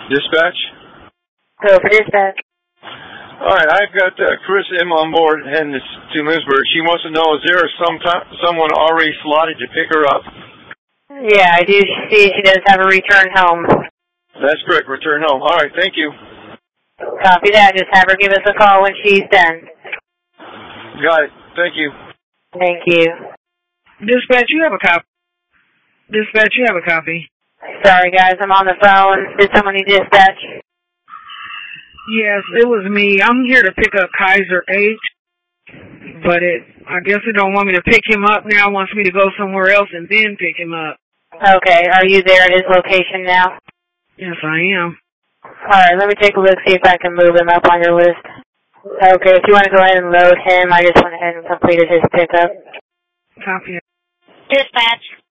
Dispatch? Go for dispatch. All right, I've got Chris M on board heading to Lewisburg. She wants to know, is there someone already slotted to pick her up? Yeah, I do see she does have a return home. That's correct, return home. All right, thank you. Copy that. Just have her give us a call when she's done. Got it. Thank you. Thank you. Dispatch, you have a copy. Dispatch, you have a copy. Sorry, guys, I'm on the phone. Did someone need dispatch? Yes, it was me. I'm here to pick up Kaiser H, but I guess it don't want me to pick him up now. It wants me to go somewhere else and then pick him up. Okay, are you there at his location now? Yes, I am. Alright, let me take a look, see if I can move him up on your list. Okay, if you want to go ahead and load him, I just went ahead and completed his pickup. Copy. Dispatch.